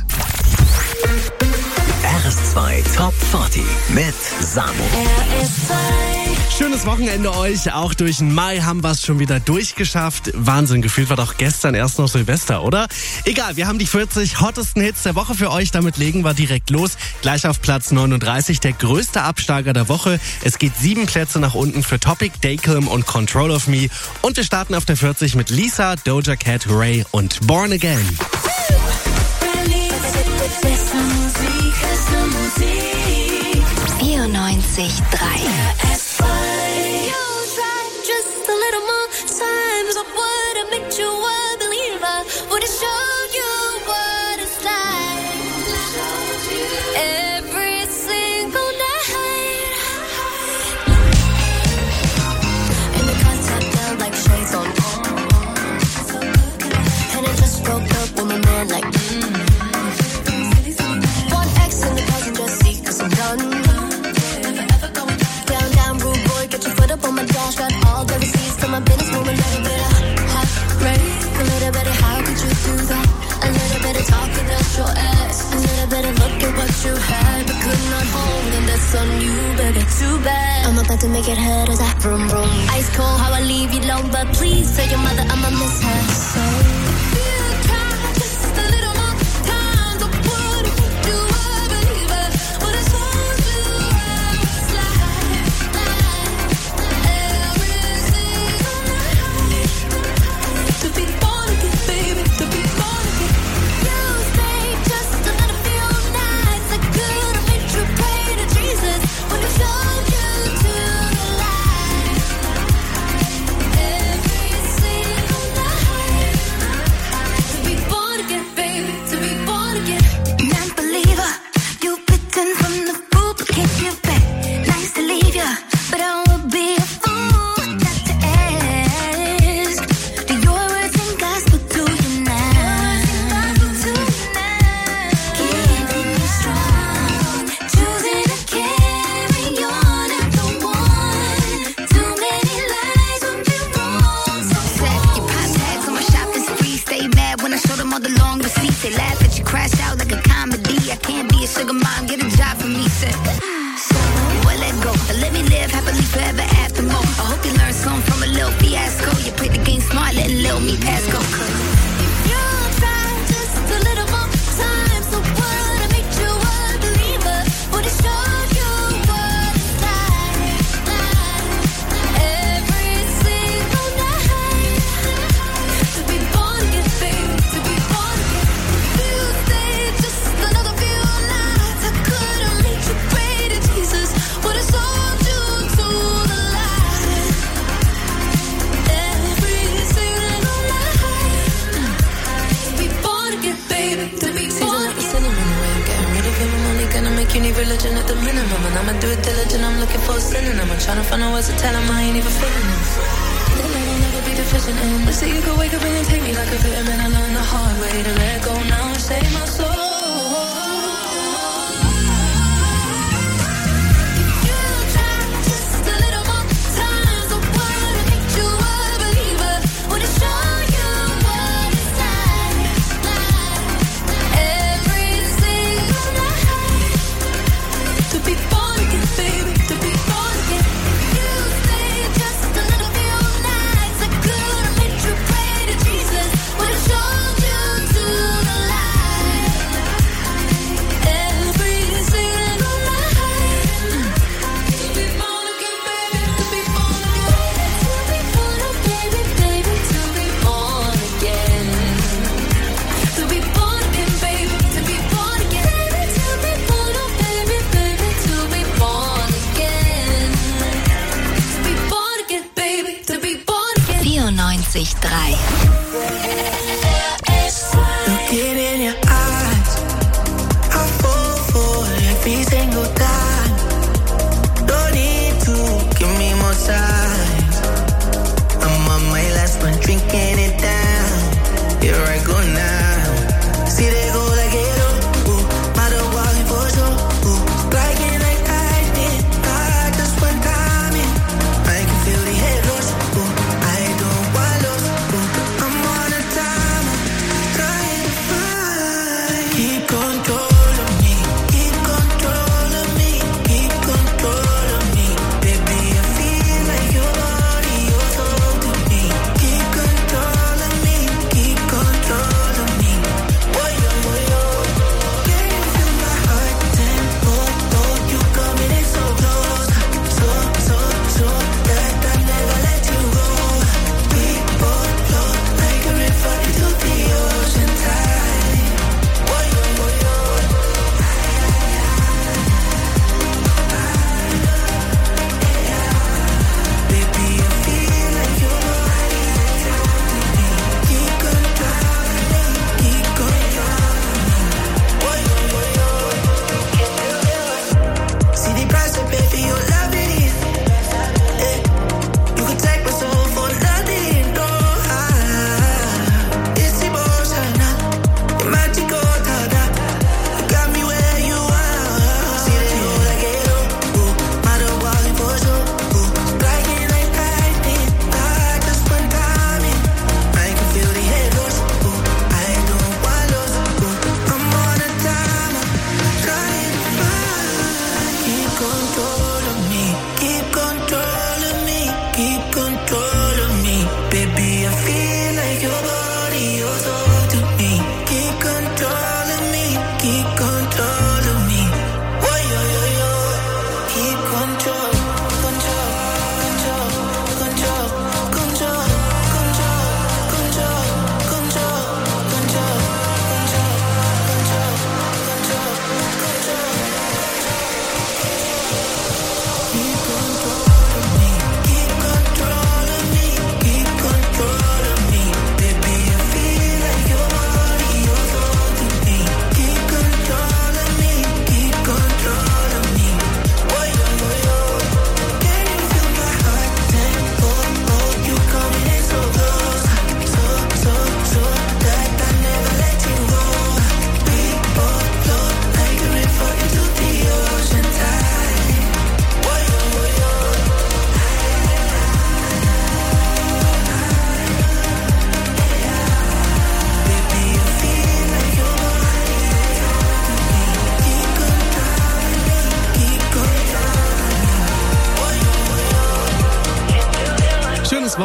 R S zwei Top vierzig mit Samo. Schönes Wochenende euch. Auch durch den Mai haben wir es schon wieder durchgeschafft. Wahnsinn, gefühlt war doch gestern erst noch Silvester, oder? Egal, wir haben die vierzig hottesten Hits der Woche für euch. Damit legen wir direkt los. Gleich auf Platz neununddreißig, der größte Absteiger der Woche. Es geht sieben Plätze nach unten für Topic, Daycilm und Control of Me. Und wir starten auf der vierzig mit Lisa, Doja Cat, Ray und Born Again. vierundneunzig Komma drei. I'm about to make it hurt as I vroom vroom. Ice cold, how I leave you alone, but please tell your mother I'ma miss her so. all the long receipts. They laugh at you, crash out like a comedy. I can't be a sugar mom, get a job for me, said. So, well, let go. Let me live happily forever after more. I hope you learn something from a little fiasco. You played the game smart, letting little me pass go. If you try just a little more time, so what? I make you a believer. Would it show you what it's like? Every single night. To be born again, baby. To be born again. You stay just another few nights. I couldn't make you pray to Jesus. Would it sold you to the light? Every single night. To be born again, baby. To be born again. Cinnamon way of getting rid of him. I'm only gonna make you need religion at the minimum. And I'ma do it diligent. I'm looking for a synonym. I'm trying to find out ways to tell him I ain't even feeling him. Then I will never be deficient in. But see, you could wake up and take me like a vitamin. I learned the hard way to let go now and save my soul. Jesus.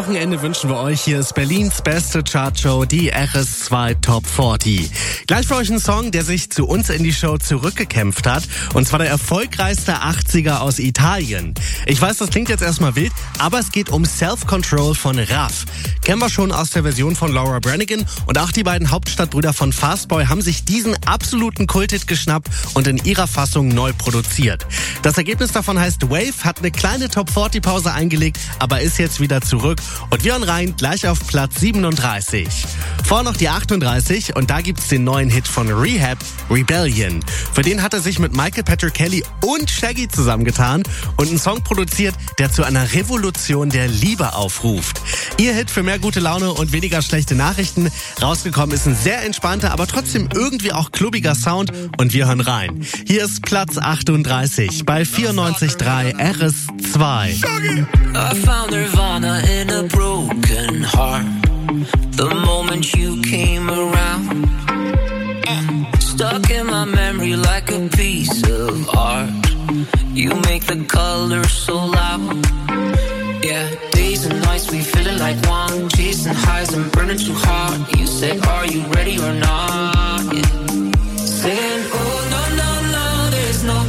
Wochenende wünschen wir euch. Hier ist Berlins beste Chartshow, die R S zwei Top vierzig. Gleich für euch ein Song, der sich zu uns in die Show zurückgekämpft hat. Und zwar der erfolgreichste achtziger aus Italien. Ich weiß, das klingt jetzt erstmal wild, aber es geht um Self-Control von Raff. Kennen wir schon aus der Version von Laura Branigan. Und auch die beiden Hauptstadtbrüder von Fastboy haben sich diesen absoluten Kulthit geschnappt und in ihrer Fassung neu produziert. Das Ergebnis davon heißt Wave, hat eine kleine Top vierzig Pause eingelegt, aber ist jetzt wieder zurück. Und wir hören rein, gleich auf Platz siebenunddreißig. Vor noch die achtunddreißig und da gibt's den neuen Hit von Rehab, Rebellion. Für den hat er sich mit Michael Patrick Kelly und Shaggy zusammengetan und einen Song produziert, der zu einer Revolution der Liebe aufruft. Ihr Hit für mehr gute Laune und weniger schlechte Nachrichten. Rausgekommen ist ein sehr entspannter, aber trotzdem irgendwie auch klubbiger Sound und wir hören rein. Hier ist Platz achtunddreißig bei vierundneunzig Komma drei R S zwei. I found Nirvana in a broken heart. The moment you came around, stuck in my memory like a piece of art. You make the colors so loud. Yeah, days and nights we feeling like one, chasing highs and burning too hard. You said, are you ready or not?